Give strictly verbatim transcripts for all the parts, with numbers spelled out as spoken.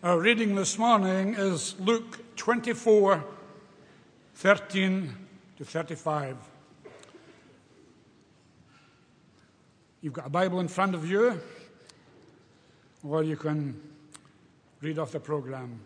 Our reading this morning is Luke twenty-four, thirteen to thirty-five. You've got a Bible in front of you, or you can read off the program.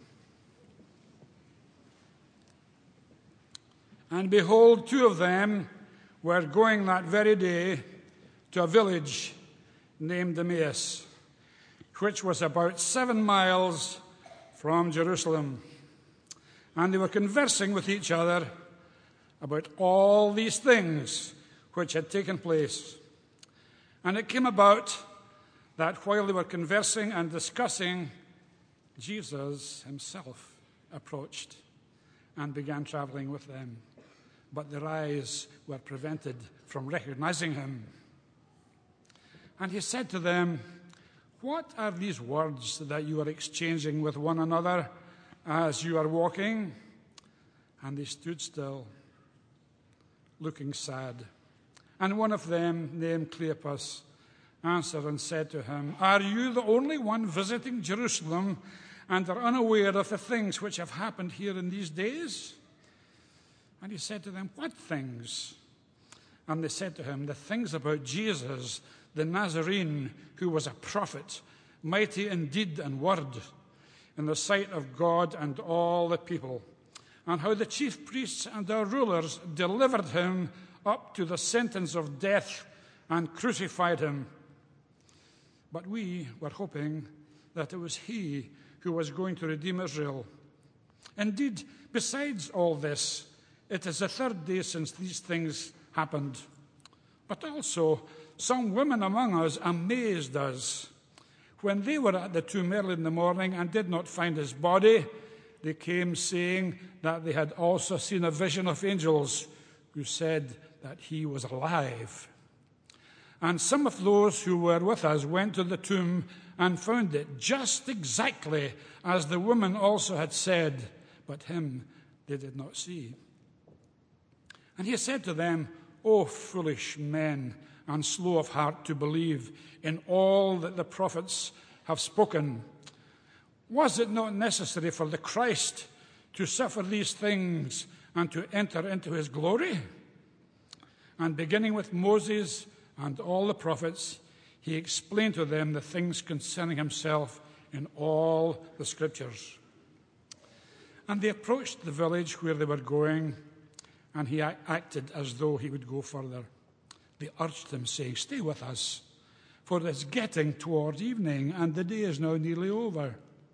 And behold, two of them were going that very day to a village named Emmaus, which was about seven miles from Jerusalem. And they were conversing with each other about all these things which had taken place. And it came about that while they were conversing and discussing, Jesus himself approached and began traveling with them. But their eyes were prevented from recognizing him. And he said to them, "What are these words that you are exchanging with one another as you are walking?" And they stood still, looking sad. And one of them, named Cleopas, answered and said to him, "Are you the only one visiting Jerusalem and are unaware of the things which have happened here in these days?" And he said to them, "What things?" And they said to him, "The things about Jesus, the Nazarene, who was a prophet, mighty in deed and word, in the sight of God and all the people, and how the chief priests and our rulers delivered him up to the sentence of death and crucified him. But we were hoping that it was he who was going to redeem Israel. Indeed, besides all this, it is the third day since these things happened. But also, some women among us amazed us. When they were at the tomb early in the morning and did not find his body, they came saying that they had also seen a vision of angels who said that he was alive. And some of those who were with us went to the tomb and found it just exactly as the woman also had said, but him they did not see." And he said to them, "O foolish men, and slow of heart to believe in all that the prophets have spoken. Was it not necessary for the Christ to suffer these things and to enter into his glory?" And beginning with Moses and all the prophets, he explained to them the things concerning himself in all the scriptures. And they approached the village where they were going, and he acted as though he would go further. They urged him, saying, "Stay with us, for it is getting toward evening, and the day is now nearly over."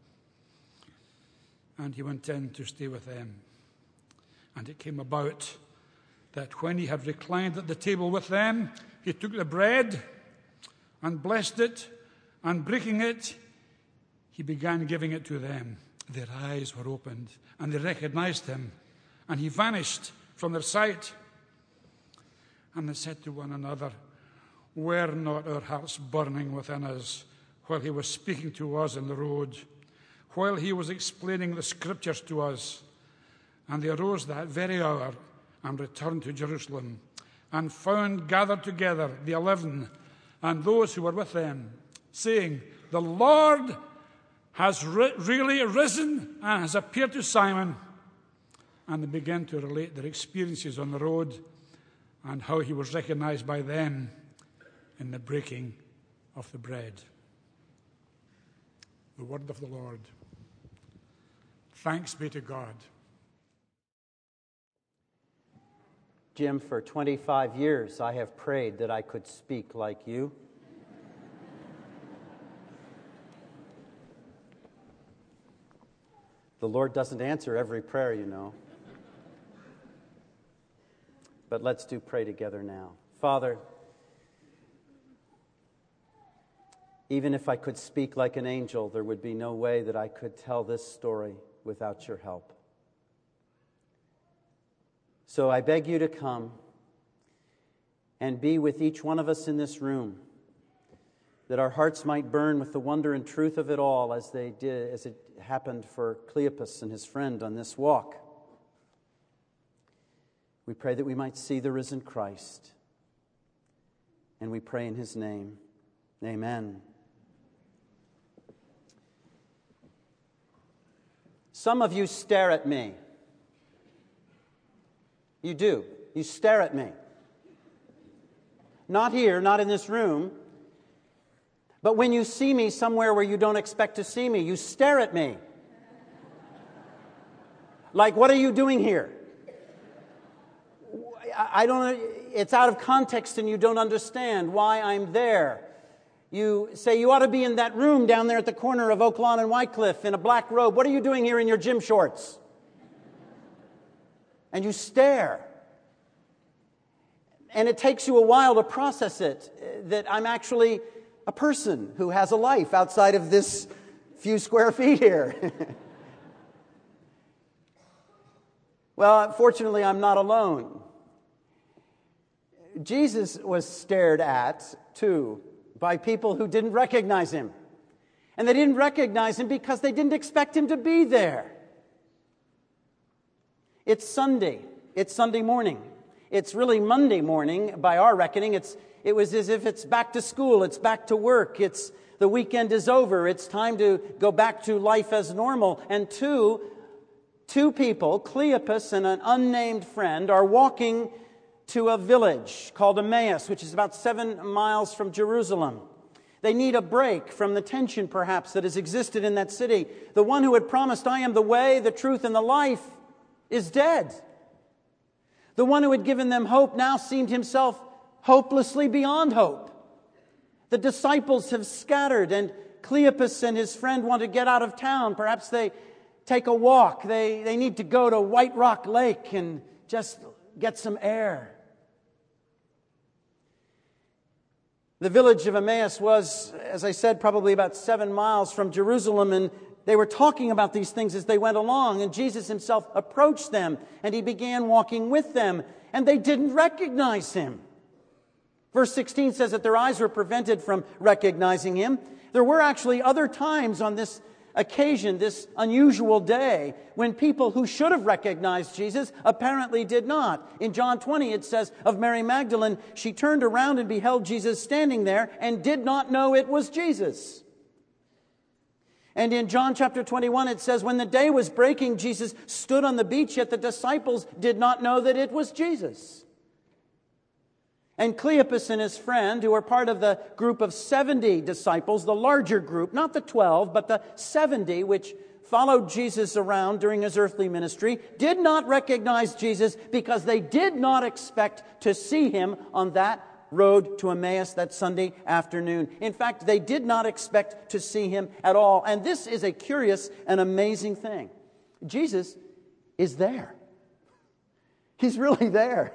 And he went in to stay with them. And it came about that when he had reclined at the table with them, he took the bread and blessed it, and breaking it, he began giving it to them. Their eyes were opened, and they recognized him, and he vanished from their sight. And they said to one another, "Were not our hearts burning within us while he was speaking to us in the road, while he was explaining the scriptures to us?" And they arose that very hour and returned to Jerusalem, and found gathered together the eleven and those who were with them, saying, "The Lord has re- really risen and has appeared to Simon." And they began to relate their experiences on the road and how he was recognized by them in the breaking of the bread. The word of the Lord. Thanks be to God. Jim, for twenty-five years I have prayed that I could speak like you. The Lord doesn't answer every prayer, you know. But let's do pray together now. Father, even if I could speak like an angel, there would be no way that I could tell this story without your help. So I beg you to come and be with each one of us in this room, that our hearts might burn with the wonder and truth of it all as they did, as it happened for Cleopas and his friend on this walk. We pray that we might see the risen Christ, and we pray in his name. Amen. Some of you stare at me. You do. You stare at me. Not here, not in this room. But when you see me somewhere where you don't expect to see me, you stare at me. Like, what are you doing here? I don't, it's out of context and you don't understand why I'm there. You say, you ought to be in that room down there at the corner of Oak Lawn and Wycliffe in a black robe. What are you doing here in your gym shorts? And you stare. And it takes you a while to process it, that I'm actually a person who has a life outside of this few square feet here. Well, fortunately, I'm not alone. Jesus was stared at, too, by people who didn't recognize him. And they didn't recognize him because they didn't expect him to be there. It's Sunday. It's Sunday morning. It's really Monday morning by our reckoning. It's It was as if it's back to school. It's back to work. It's the weekend is over. It's time to go back to life as normal. And two, two people, Cleopas and an unnamed friend, are walking to a village called Emmaus, which is about seven miles from Jerusalem. They need a break from the tension, perhaps, that has existed in that city. The one who had promised, I am the way, the truth, and the life, is dead. The one who had given them hope now seemed himself hopelessly beyond hope. The disciples have scattered, and Cleopas and his friend want to get out of town. Perhaps they take a walk. They, they need to go to White Rock Lake and just get some air. The village of Emmaus was, as I said, probably about seven miles from Jerusalem, and they were talking about these things as they went along, and Jesus himself approached them, and he began walking with them, and they didn't recognize him. Verse sixteen says that their eyes were prevented from recognizing him. There were actually other times on this occasion, this unusual day, when people who should have recognized Jesus apparently did not. In John twenty, it says of Mary Magdalene, she turned around and beheld Jesus standing there and did not know it was Jesus. And in John chapter twenty-one, it says, when the day was breaking, Jesus stood on the beach, yet the disciples did not know that it was Jesus. And Cleopas and his friend, who were part of the group of seventy disciples, the larger group, not the twelve, but the seventy, which followed Jesus around during his earthly ministry, did not recognize Jesus because they did not expect to see him on that road to Emmaus that Sunday afternoon. In fact, they did not expect to see him at all. And this is a curious and amazing thing. Jesus is there. He's really there.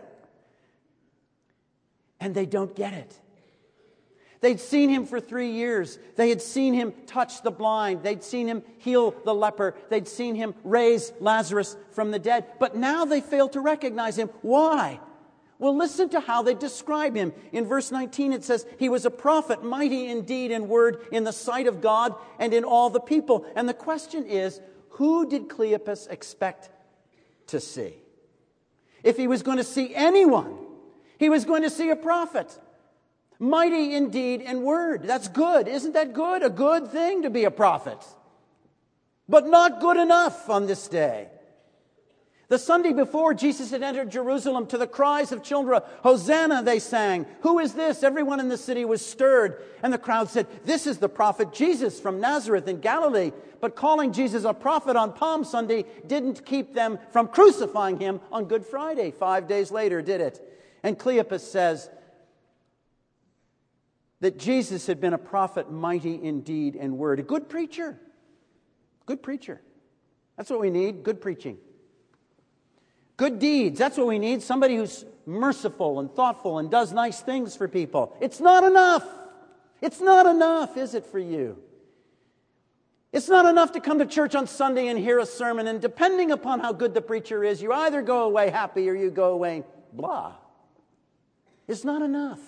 And they don't get it. They'd seen him for three years. They had seen him touch the blind. They'd seen him heal the leper. They'd seen him raise Lazarus from the dead. But now they fail to recognize him. Why? Well, listen to how they describe him. In verse nineteen, it says, he was a prophet, mighty in deed and word in the sight of God and in all the people. And the question is, who did Cleopas expect to see? If he was going to see anyone, he was going to see a prophet. Mighty in deed and word. That's good. Isn't that good? A good thing to be a prophet. But not good enough on this day. The Sunday before, Jesus had entered Jerusalem. To the cries of children, Hosanna, they sang. Who is this? Everyone in the city was stirred. And the crowd said, this is the prophet Jesus from Nazareth in Galilee. But calling Jesus a prophet on Palm Sunday didn't keep them from crucifying him on Good Friday. Five days later, did it? And Cleopas says that Jesus had been a prophet, mighty in deed and word. A good preacher. Good preacher. That's what we need, good preaching. Good deeds, that's what we need. Somebody who's merciful and thoughtful and does nice things for people. It's not enough. It's not enough, is it, for you? It's not enough to come to church on Sunday and hear a sermon, and depending upon how good the preacher is, you either go away happy or you go away blah. It's not enough.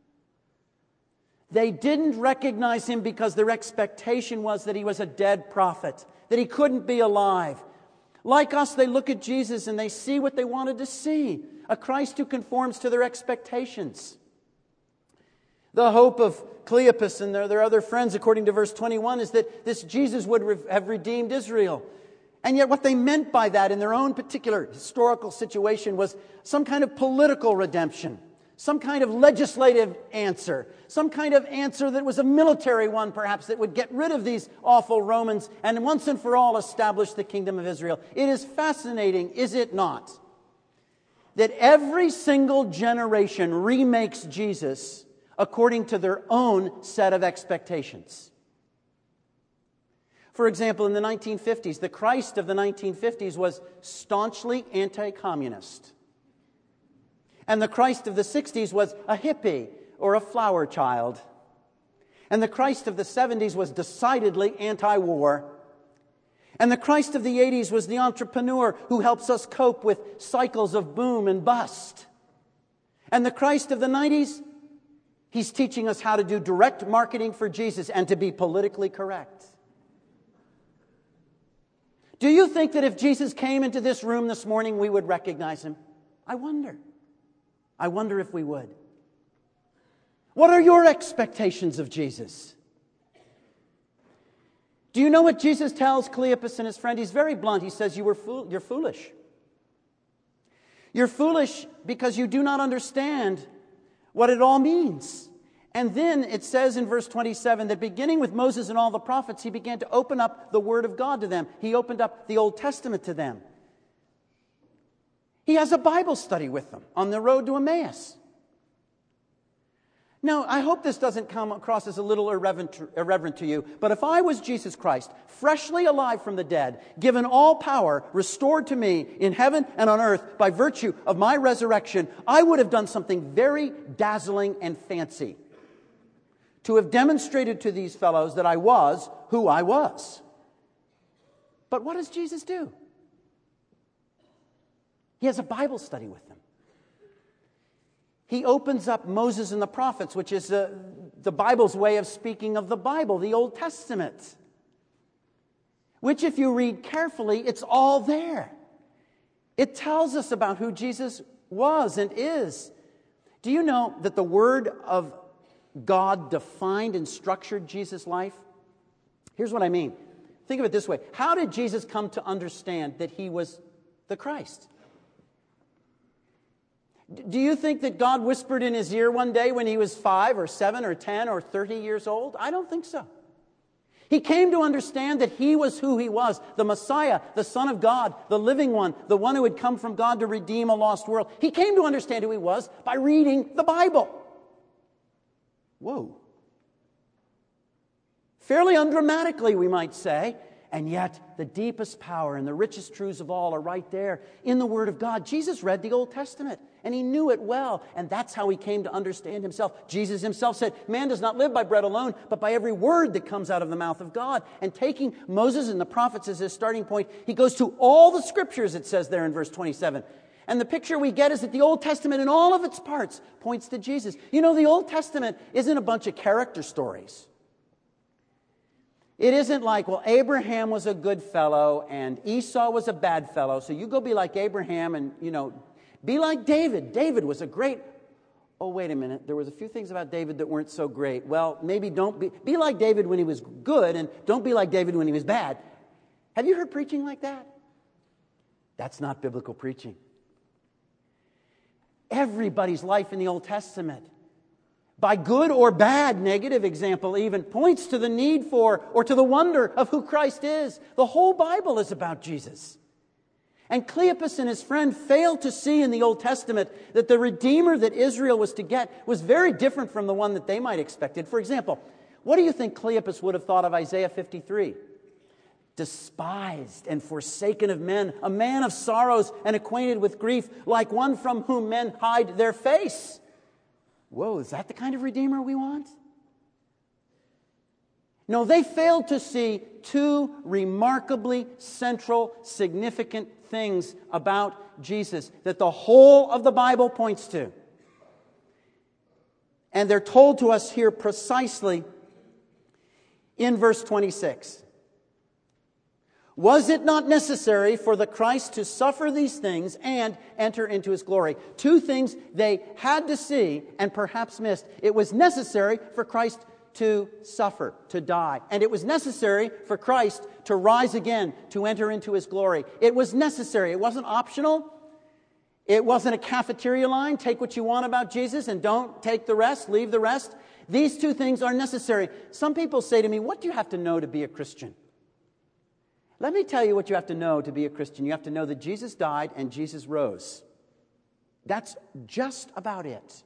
They didn't recognize him because their expectation was that he was a dead prophet, that he couldn't be alive. Like us, they look at Jesus and they see what they wanted to see, a Christ who conforms to their expectations. The hope of Cleopas and their, their other friends, according to verse twenty-one, is that this Jesus would re- have redeemed Israel. And yet what they meant by that in their own particular historical situation was some kind of political redemption, some kind of legislative answer, some kind of answer that was a military one perhaps that would get rid of these awful Romans and once and for all establish the kingdom of Israel. It is fascinating, is it not, that every single generation remakes Jesus according to their own set of expectations. For example, in the nineteen fifties, the Christ of the nineteen fifties was staunchly anti-communist. And the Christ of the sixties was a hippie or a flower child. And the Christ of the seventies was decidedly anti-war. And the Christ of the eighties was the entrepreneur who helps us cope with cycles of boom and bust. And the Christ of the nineties, he's teaching us how to do direct marketing for Jesus and to be politically correct. Do you think that if Jesus came into this room this morning, we would recognize him? I wonder. I wonder if we would. What are your expectations of Jesus? Do you know what Jesus tells Cleopas and his friend? He's very blunt. He says, you were fool- you're foolish. You're foolish because you do not understand what it all means. And then it says in verse twenty-seven that beginning with Moses and all the prophets, he began to open up the Word of God to them. He opened up the Old Testament to them. He has a Bible study with them on the road to Emmaus. Now, I hope this doesn't come across as a little irreverent, irreverent to you, but if I was Jesus Christ, freshly alive from the dead, given all power, restored to me in heaven and on earth by virtue of my resurrection, I would have done something very dazzling and fancy to have demonstrated to these fellows that I was who I was. But what does Jesus do? He has a Bible study with them. He opens up Moses and the prophets, which is uh, the Bible's way of speaking of the Bible, the Old Testament, which if you read carefully, it's all there. It tells us about who Jesus was and is. Do you know that the Word of God defined and structured Jesus' life? Here's what I mean. Think of it this way. How did Jesus come to understand that he was the Christ? Do you think that God whispered in his ear one day when he was five or seven or ten or thirty years old? I don't think so. He came to understand that he was who he was, the Messiah, the Son of God, the living one, the one who had come from God to redeem a lost world. He came to understand who he was by reading the Bible. Whoa. Fairly undramatically, we might say. And yet, the deepest power and the richest truths of all are right there in the Word of God. Jesus read the Old Testament, and he knew it well. And that's how he came to understand himself. Jesus himself said, man does not live by bread alone, but by every word that comes out of the mouth of God. And taking Moses and the prophets as his starting point, he goes to all the Scriptures, it says there in verse twenty-seven. And the picture we get is that the Old Testament in all of its parts points to Jesus. You know, the Old Testament isn't a bunch of character stories. It isn't like, well, Abraham was a good fellow and Esau was a bad fellow, so you go be like Abraham and, you know, be like David. David was a great... Oh, wait a minute. There was a few things about David that weren't so great. Well, maybe don't be... Be like David when he was good and don't be like David when he was bad. Have you heard preaching like that? That's not biblical preaching. Everybody's life in the Old Testament, by good or bad, negative example even, points to the need for or to the wonder of who Christ is. The whole Bible is about Jesus. And Cleopas and his friend failed to see in the Old Testament that the Redeemer that Israel was to get was very different from the one that they might have expected. For example, what do you think Cleopas would have thought of Isaiah fifty-three? Despised and forsaken of men, a man of sorrows and acquainted with grief, like one from whom men hide their face. Whoa, is that the kind of Redeemer we want? No, they failed to see two remarkably central, significant things about Jesus that the whole of the Bible points to. And they're told to us here precisely in verse twenty-six. Was it not necessary for the Christ to suffer these things and enter into his glory? Two things they had to see and perhaps missed. It was necessary for Christ to suffer, to die. And it was necessary for Christ to rise again, to enter into his glory. It was necessary. It wasn't optional. It wasn't a cafeteria line. Take what you want about Jesus and don't take the rest, leave the rest. These two things are necessary. Some people say to me, what do you have to know to be a Christian? Let me tell you what you have to know to be a Christian. You have to know that Jesus died and Jesus rose. That's just about it.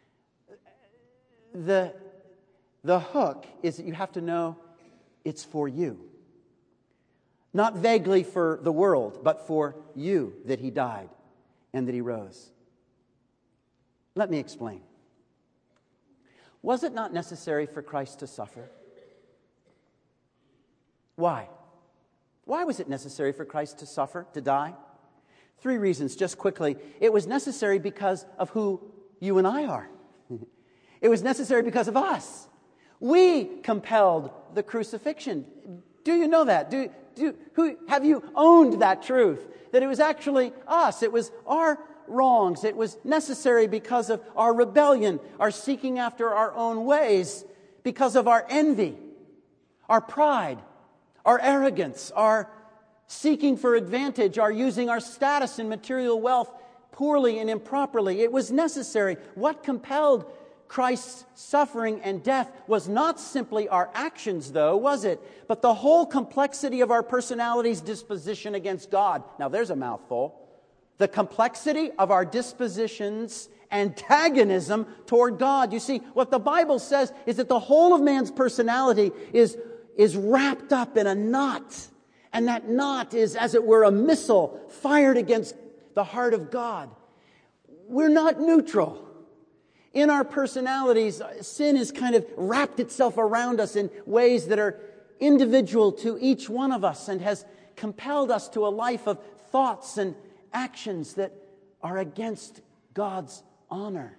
The, the hook is that you have to know it's for you. Not vaguely for the world, but for you that he died and that he rose. Let me explain. Was it not necessary for Christ to suffer? Why? Why was it necessary for Christ to suffer, to die? Three reasons, just quickly. It was necessary because of who you and I are. It was necessary because of us. We compelled the crucifixion. Do you know that? Do, do, who, have you owned that truth? That it was actually us. It was our wrongs. It was necessary because of our rebellion, our seeking after our own ways, because of our envy, our pride, our arrogance, our seeking for advantage, our using our status and material wealth poorly and improperly. It was necessary. What compelled Christ's suffering and death was not simply our actions, though, was it? But the whole complexity of our personality's disposition against God. Now, there's a mouthful. The complexity of our disposition's antagonism toward God. You see, what the Bible says is that the whole of man's personality is, is wrapped up in a knot. And that knot is, as it were, a missile fired against the heart of God. We're not neutral. In our personalities, sin has kind of wrapped itself around us in ways that are individual to each one of us and has compelled us to a life of thoughts and actions that are against God's honor.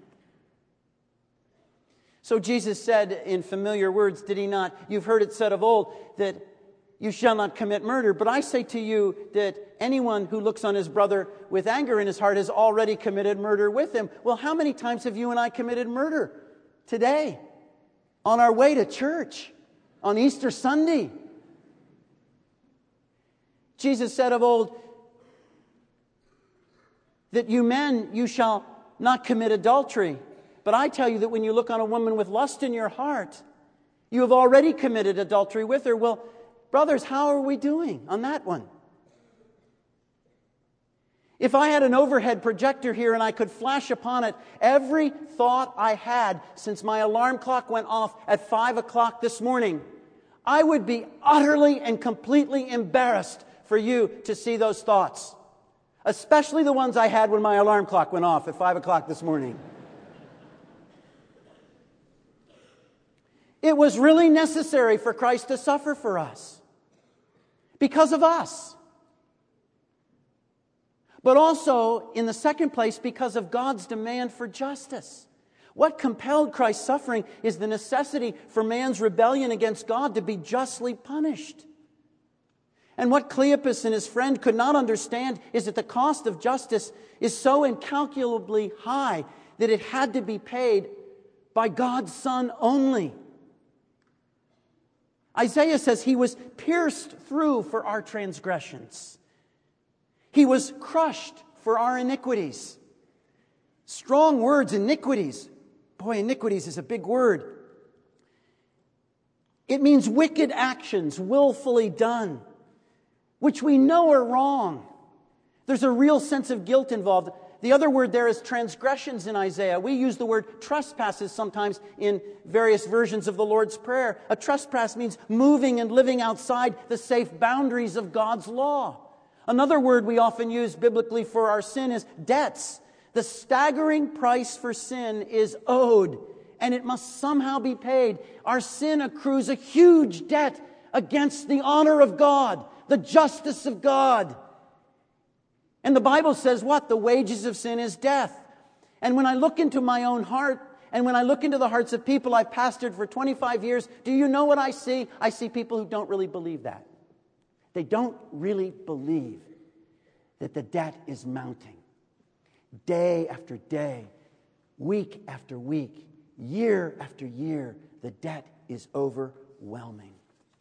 So Jesus said in familiar words, did he not? You've heard it said of old that you shall not commit murder. But I say to you that anyone who looks on his brother with anger in his heart has already committed murder with him. Well, how many times have you and I committed murder today? On our way to church, on Easter Sunday. Jesus said of old that you men, you shall not commit adultery. But I tell you that when you look on a woman with lust in your heart, you have already committed adultery with her. Well, brothers, how are we doing on that one? If I had an overhead projector here and I could flash upon it every thought I had since my alarm clock went off at five o'clock this morning, I would be utterly and completely embarrassed for you to see those thoughts. Especially the ones I had when my alarm clock went off at five o'clock this morning. It was really necessary for Christ to suffer for us. Because of us. But also, in the second place, because of God's demand for justice. What compelled Christ's suffering is the necessity for man's rebellion against God to be justly punished. And what Cleopas and his friend could not understand is that the cost of justice is so incalculably high that it had to be paid by God's Son only. Isaiah says he was pierced through for our transgressions. He was crushed for our iniquities. Strong words, iniquities. Boy, iniquities is a big word. It means wicked actions willfully done, which we know are wrong. There's a real sense of guilt involved. The other word there is transgressions in Isaiah. We use the word trespasses sometimes in various versions of the Lord's Prayer. A trespass means moving and living outside the safe boundaries of God's law. Another word we often use biblically for our sin is debts. The staggering price for sin is owed, and it must somehow be paid. Our sin accrues a huge debt against the honor of God, the justice of God. And the Bible says what? The wages of sin is death. And when I look into my own heart, and when I look into the hearts of people I've pastored for twenty-five years, do you know what I see? I see people who don't really believe that. They don't really believe that the debt is mounting. Day after day, week after week, year after year, the debt is overwhelming.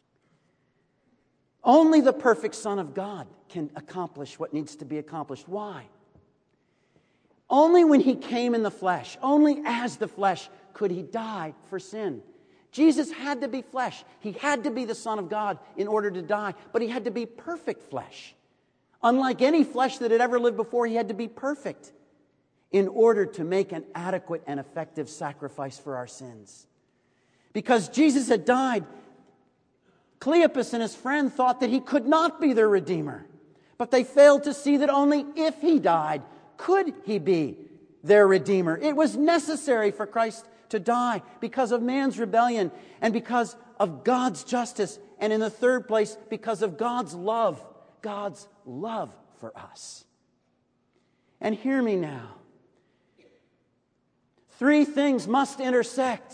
Only the perfect Son of God can accomplish what needs to be accomplished. Why? Only when He came in the flesh, only as the flesh, could He die for sin. Jesus had to be flesh. He had to be the Son of God in order to die, but He had to be perfect flesh. Unlike any flesh that had ever lived before, He had to be perfect in order to make an adequate and effective sacrifice for our sins. Because Jesus had died, Cleopas and his friend thought that He could not be their Redeemer. But they failed to see that only if He died could He be their Redeemer. It was necessary for Christ to die because of man's rebellion and because of God's justice. And in the third place, because of God's love. God's love for us. And hear me now. Three things must intersect.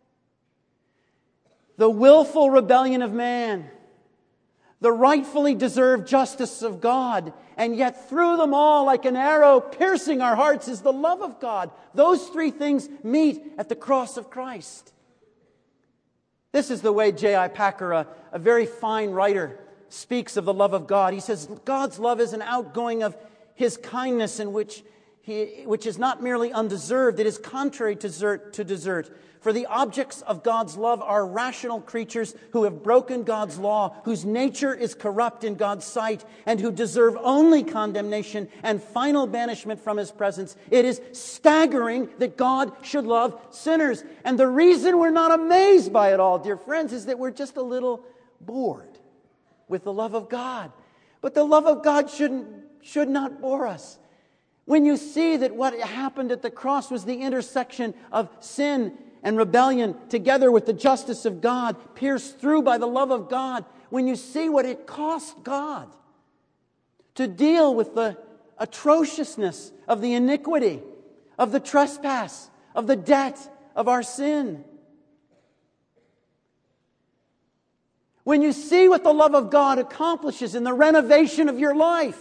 The willful rebellion of man, the rightfully deserved justice of God, and yet through them all, like an arrow piercing our hearts, is the love of God. Those three things meet at the cross of Christ. This is the way J I Packer, a, a very fine writer, speaks of the love of God. He says, God's love is an outgoing of His kindness in which He, which is not merely undeserved, it is contrary to desert, to desert. For the objects of God's love are rational creatures who have broken God's law, whose nature is corrupt in God's sight, and who deserve only condemnation and final banishment from His presence. It is staggering that God should love sinners. And the reason we're not amazed by it all, dear friends, is that we're just a little bored with the love of God. But the love of God shouldn't, should not bore us. When you see that what happened at the cross was the intersection of sin and rebellion together with the justice of God, pierced through by the love of God, when you see what it cost God to deal with the atrociousness of the iniquity, of the trespass, of the debt of our sin. When you see what the love of God accomplishes in the renovation of your life,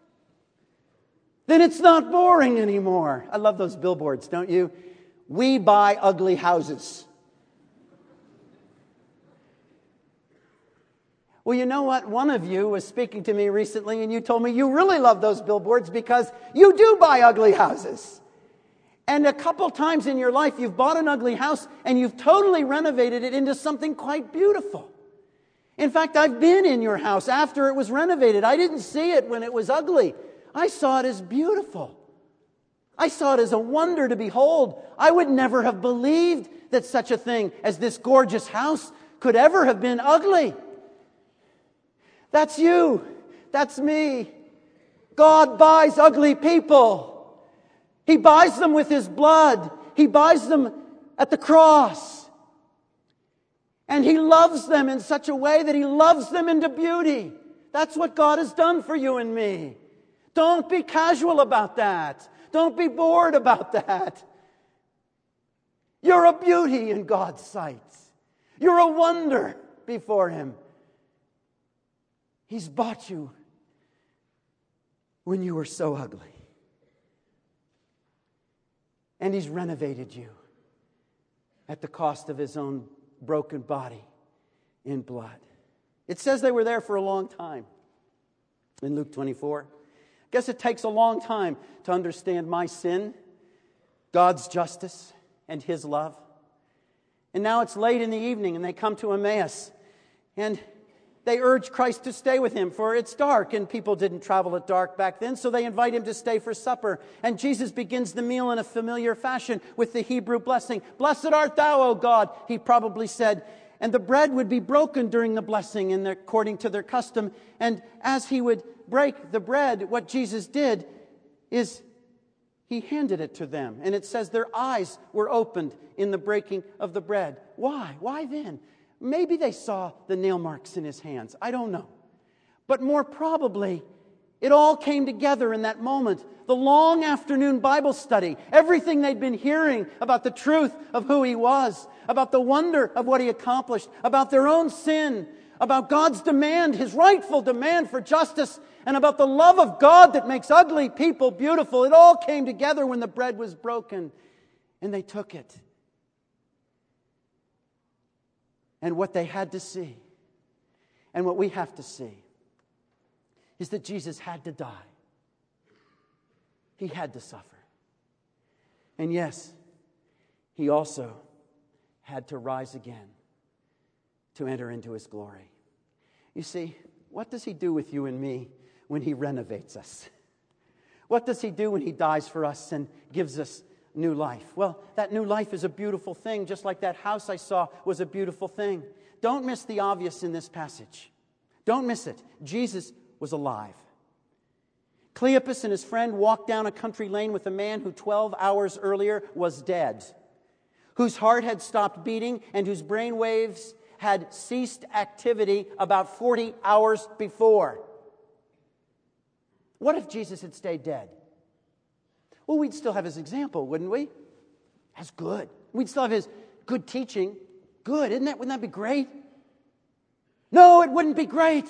then it's not boring anymore. I love those billboards, don't you? We buy ugly houses. Well, you know what? One of you was speaking to me recently and you told me you really love those billboards because you do buy ugly houses. And a couple times in your life you've bought an ugly house and you've totally renovated it into something quite beautiful. In fact, I've been in your house after it was renovated. I didn't see it when it was ugly. I saw it as beautiful. I saw it as a wonder to behold. I would never have believed that such a thing as this gorgeous house could ever have been ugly. That's you. That's me. God buys ugly people. He buys them with His blood. He buys them at the cross. And He loves them in such a way that He loves them into beauty. That's what God has done for you and me. Don't be casual about that. Don't be bored about that. You're a beauty in God's sight. You're a wonder before Him. He's bought you when you were so ugly. And He's renovated you at the cost of His own broken body in blood. It says they were there for a long time in Luke twenty-four. I guess it takes a long time to understand my sin, God's justice, and His love. And now it's late in the evening and they come to Emmaus. And they urge Christ to stay with Him, for it's dark and people didn't travel at dark back then. So they invite Him to stay for supper. And Jesus begins the meal in a familiar fashion with the Hebrew blessing. Blessed art Thou, O God, He probably said. And the bread would be broken during the blessing in the, according to their custom. And as He would break the bread, what Jesus did is He handed it to them. And it says their eyes were opened in the breaking of the bread. Why? Why then? Maybe they saw the nail marks in His hands. I don't know. But more probably, it all came together in that moment. The long afternoon Bible study, everything they'd been hearing about the truth of who He was, about the wonder of what He accomplished, about their own sin, about God's demand, His rightful demand for justice, and about the love of God that makes ugly people beautiful. It all came together when the bread was broken, and they took it. And what they had to see, and what we have to see, is that Jesus had to die. He had to suffer. And yes, He also had to rise again to enter into His glory. You see, what does He do with you and me when He renovates us? What does He do when He dies for us and gives us new life? Well, that new life is a beautiful thing, just like that house I saw was a beautiful thing. Don't miss the obvious in this passage. Don't miss it. Jesus was alive. Cleopas and his friend walked down a country lane with a man who twelve hours earlier was dead, whose heart had stopped beating and whose brain waves had ceased activity about forty hours before. What if Jesus had stayed dead? Well, we'd still have His example, wouldn't we? That's good. We'd still have His good teaching. Good, isn't that? Wouldn't that be great? No, it wouldn't be great.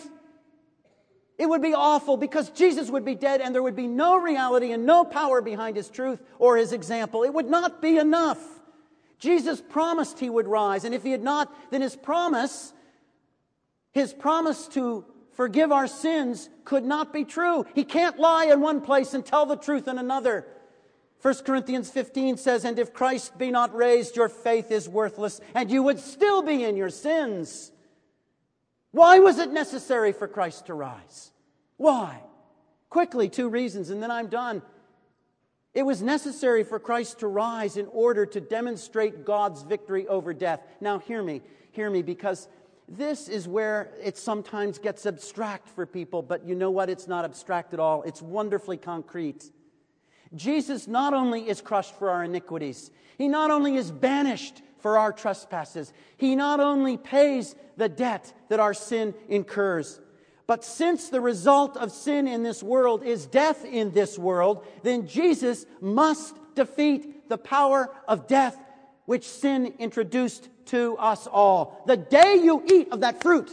It would be awful, because Jesus would be dead and there would be no reality and no power behind His truth or His example. It would not be enough. Jesus promised He would rise, and if He had not, then His promise, His promise to forgive our sins could not be true. He can't lie in one place and tell the truth in another. First Corinthians fifteen says, "And if Christ be not raised, your faith is worthless, and you would still be in your sins." Why was it necessary for Christ to rise? Why? Quickly, two reasons, and then I'm done. It was necessary for Christ to rise in order to demonstrate God's victory over death. Now, hear me, hear me, because this is where it sometimes gets abstract for people, but you know what? It's not abstract at all. It's wonderfully concrete. Jesus not only is crushed for our iniquities, He not only is banished for our trespasses, He not only pays the debt that our sin incurs, but since the result of sin in this world is death in this world, then Jesus must defeat the power of death which sin introduced to us all. The day you eat of that fruit,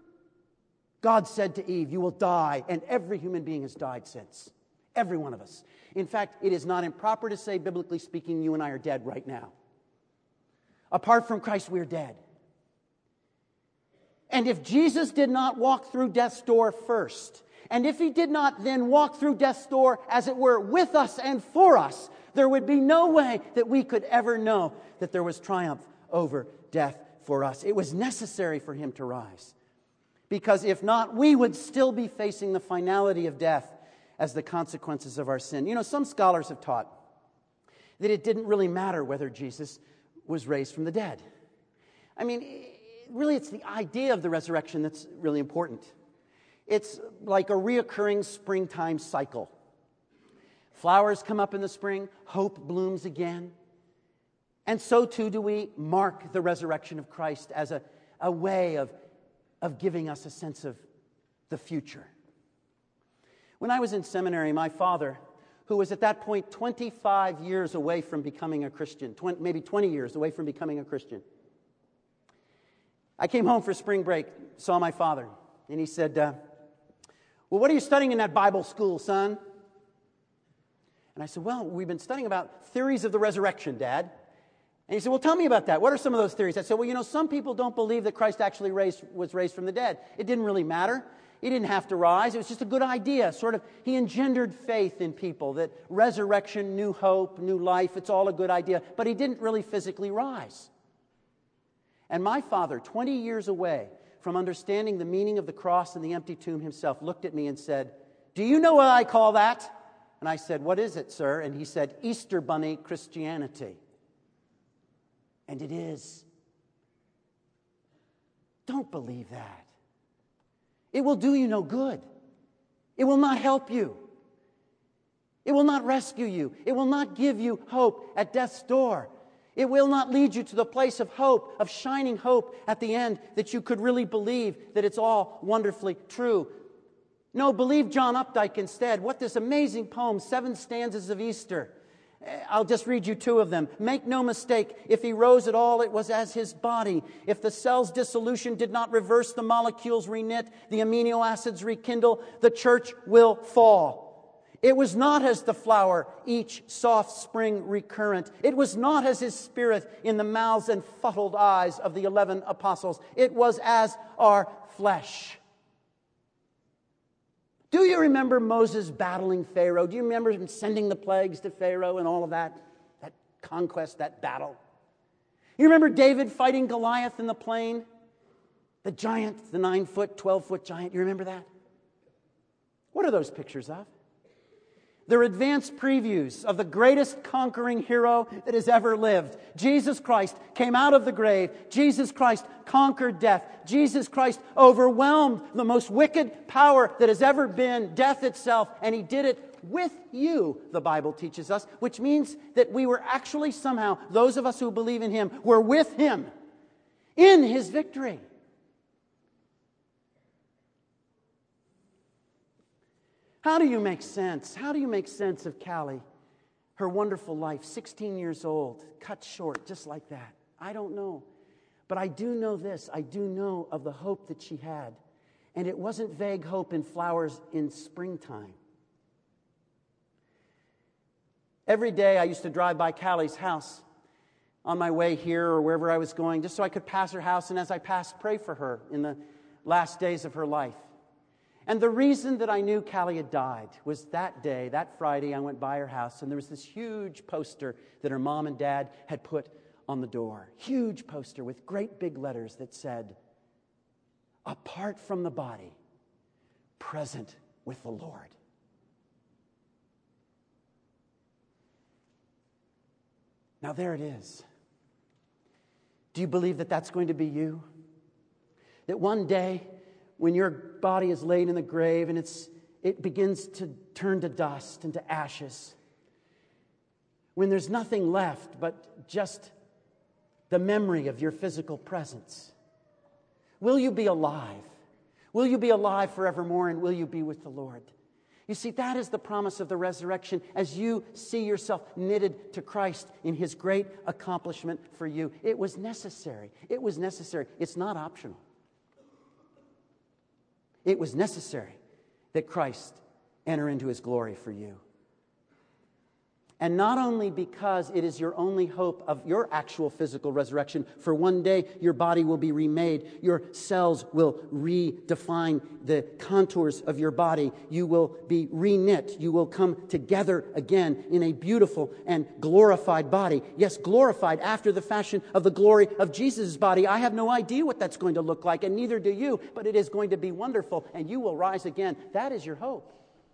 God said to Eve, "You will die," and every human being has died since. Every one of us. In fact, it is not improper to say, biblically speaking, you and I are dead right now. Apart from Christ, we're dead. And if Jesus did not walk through death's door first, and if He did not then walk through death's door, as it were, with us and for us, there would be no way that we could ever know that there was triumph over death for us. It was necessary for Him to rise. Because if not, we would still be facing the finality of death as the consequences of our sin. You know, some scholars have taught that it didn't really matter whether Jesus was raised from the dead. I mean, really, it's the idea of the resurrection that's really important. It's like a reoccurring springtime cycle. Flowers come up in the spring, hope blooms again. And so too do we mark the resurrection of Christ as a, a way of, of giving us a sense of the future. When I was in seminary, my father, who was at that point twenty-five years away from becoming a Christian, twenty, maybe twenty years away from becoming a Christian, I came home for spring break, saw my father, and he said, uh, well, what are you studying in that Bible school, son? And I said, well, we've been studying about theories of the resurrection, Dad. And he said, well, tell me about that. What are some of those theories? I said, well, you know, some people don't believe that Christ actually raised, was raised from the dead. It didn't really matter. He didn't have to rise. It was just a good idea. Sort of, he engendered faith in people, that resurrection, new hope, new life, it's all a good idea. But he didn't really physically rise. And my father, twenty years away from understanding the meaning of the cross and the empty tomb himself, looked at me and said, do you know what I call that? And I said, what is it, sir? And he said, Easter Bunny Christianity. And it is. Don't believe that. It will do you no good. It will not help you. It will not rescue you. It will not give you hope at death's door. It will not lead you to the place of hope, of shining hope at the end, that you could really believe that it's all wonderfully true. No, believe John Updike instead. What this amazing poem, Seven Stanzas of Easter. I'll just read you two of them. Make no mistake, if he rose at all, it was as his body. If the cell's dissolution did not reverse, the molecules reknit, the amino acids rekindle, the church will fall. It was not as the flower, each soft spring recurrent. It was not as His Spirit in the mouths and fuddled eyes of the eleven apostles. It was as our flesh. Do you remember Moses battling Pharaoh? Do you remember him sending the plagues to Pharaoh and all of that? That conquest, that battle. You remember David fighting Goliath in the plain? The giant, the nine-foot, twelve-foot giant. You remember that? What are those pictures of? They're advanced previews of the greatest conquering hero that has ever lived. Jesus Christ came out of the grave. Jesus Christ conquered death. Jesus Christ overwhelmed the most wicked power that has ever been, death itself, and He did it with you, the Bible teaches us, which means that we were actually somehow, those of us who believe in Him, were with Him in His victory. How do you make sense? How do you make sense of Callie? Her wonderful life, sixteen years old, cut short just like that. I don't know. But I do know this. I do know of the hope that she had. And it wasn't vague hope in flowers in springtime. Every day I used to drive by Callie's house on my way here or wherever I was going, just so I could pass her house, and as I passed, pray for her in the last days of her life. And the reason that I knew Callie had died was that day, that Friday, I went by her house, and there was this huge poster that her mom and dad had put on the door. Huge poster with great big letters that said, "Apart from the body, present with the Lord." Now there it is. Do you believe that that's going to be you? That one day, when your body is laid in the grave and it's it begins to turn to dust and to ashes, when there's nothing left but just the memory of your physical presence, will you be alive? Will you be alive forevermore, and will you be with the Lord? You see, that is the promise of the resurrection as you see yourself knitted to Christ in His great accomplishment for you. It was necessary. It was necessary. It's not optional. It was necessary that Christ enter into His glory for you. And not only because it is your only hope of your actual physical resurrection, for one day your body will be remade, your cells will redefine the contours of your body, you will be reknit, you will come together again in a beautiful and glorified body. Yes, glorified after the fashion of the glory of Jesus' body. I have no idea what that's going to look like, and neither do you, but it is going to be wonderful, and you will rise again. That is your hope.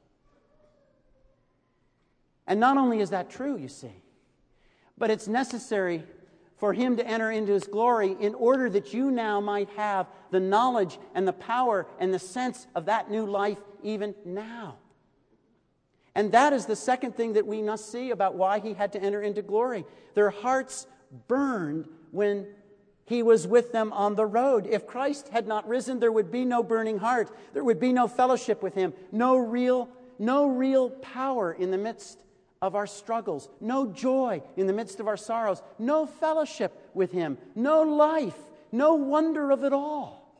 And not only is that true, you see, but it's necessary for Him to enter into His glory in order that you now might have the knowledge and the power and the sense of that new life even now. And that is the second thing that we must see about why He had to enter into glory. Their hearts burned when He was with them on the road. If Christ had not risen, there would be no burning heart. There would be no fellowship with Him, no real, no real power in the midst of our struggles, no joy in the midst of our sorrows, no fellowship with Him, no life, no wonder of it all.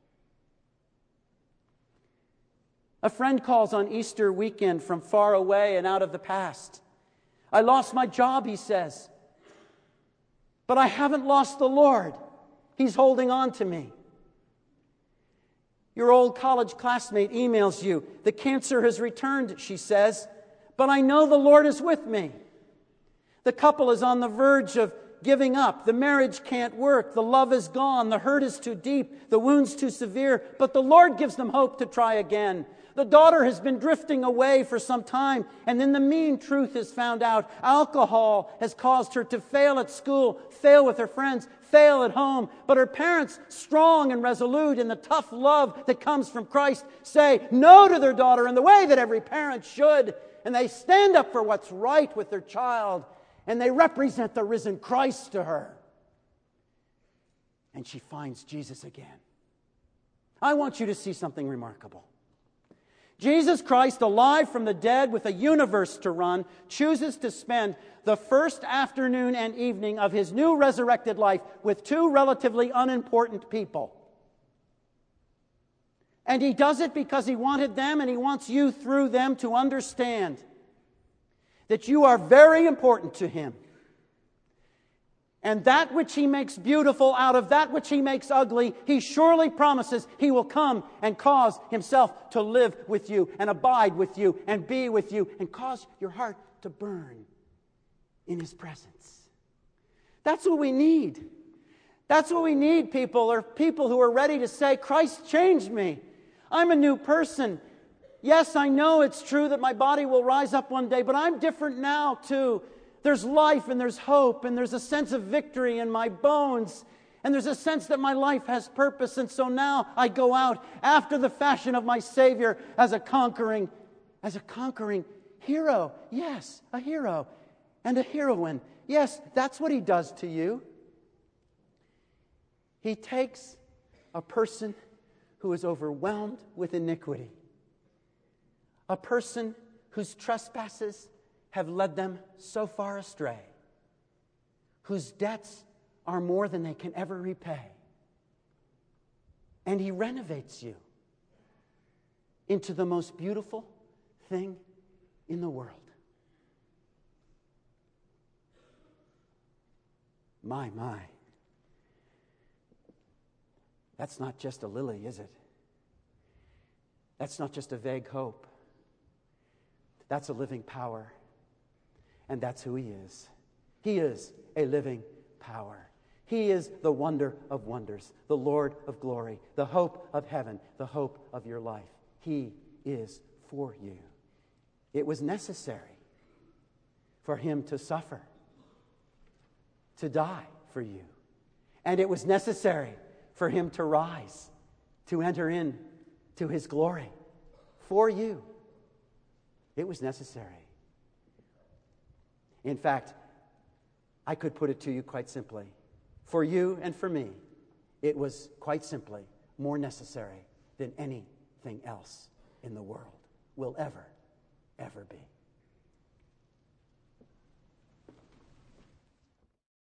A friend calls on Easter weekend from far away and out of the past. I lost my job, he says, but I haven't lost the Lord. He's holding on to me. Your old college classmate emails you. The cancer has returned, she says, but I know the Lord is with me. The couple is on the verge of giving up. The marriage can't work. The love is gone. The hurt is too deep. The wound's too severe. But the Lord gives them hope to try again. The daughter has been drifting away for some time, and then the mean truth is found out. Alcohol has caused her to fail at school, fail with her friends, fail at home. But her parents, strong and resolute in the tough love that comes from Christ, say no to their daughter in the way that every parent should. And they stand up for what's right with their child. And they represent the risen Christ to her. And she finds Jesus again. I want you to see something remarkable. Jesus Christ, alive from the dead with a universe to run, chooses to spend the first afternoon and evening of His new resurrected life with two relatively unimportant people. And He does it because He wanted them and He wants you through them to understand that you are very important to Him. And that which He makes beautiful out of that which He makes ugly, He surely promises He will come and cause Himself to live with you and abide with you and be with you and cause your heart to burn in His presence. That's what we need. That's what we need, people, are people who are ready to say, Christ changed me. I'm a new person. Yes, I know it's true that my body will rise up one day, but I'm different now too. There's life and there's hope and there's a sense of victory in my bones. And there's a sense that my life has purpose. And so now I go out after the fashion of my Savior as a conquering, as a conquering hero. Yes, a hero and a heroine. Yes, that's what He does to you. He takes a person who is overwhelmed with iniquity, a person whose trespasses have led them so far astray, whose debts are more than they can ever repay. And He renovates you into the most beautiful thing in the world. My, my. That's not just a lily, is it? That's not just a vague hope. That's a living power. And that's who He is. He is a living power. He is the wonder of wonders, the Lord of glory, the hope of heaven, the hope of your life. He is for you. It was necessary for Him to suffer, to die for you. And it was necessary for Him to rise, to enter in to His glory for you. It was necessary. In fact, I could put it to you quite simply. For you and for me, it was quite simply more necessary than anything else in the world will ever, ever be.